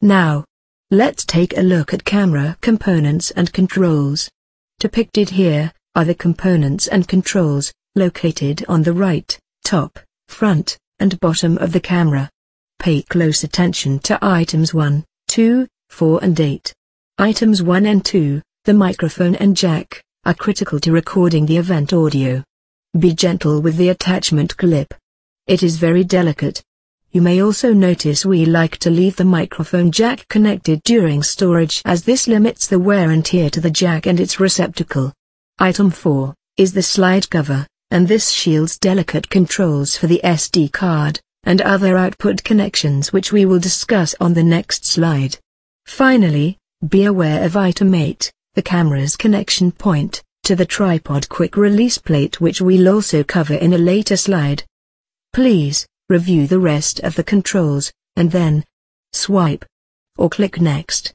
Now, let's take a look at camera components and controls. Depicted here are the components and controls, located on the right, top, front, and bottom of the camera. Pay close attention to items 1, 2, 4 and 8. Items 1 and 2, the microphone and jack, are critical to recording the event audio. Be gentle with the attachment clip. It is very delicate. You may also notice we like to leave the microphone jack connected during storage, as this limits the wear and tear to the jack and its receptacle. Item 4 is the slide cover, and this shields delicate controls for the SD card and other output connections, which we will discuss on the next slide. Finally, be aware of item 8, the camera's connection point to the tripod quick release plate, which we'll also cover in a later slide. Please review the rest of the controls, and then swipe or click next.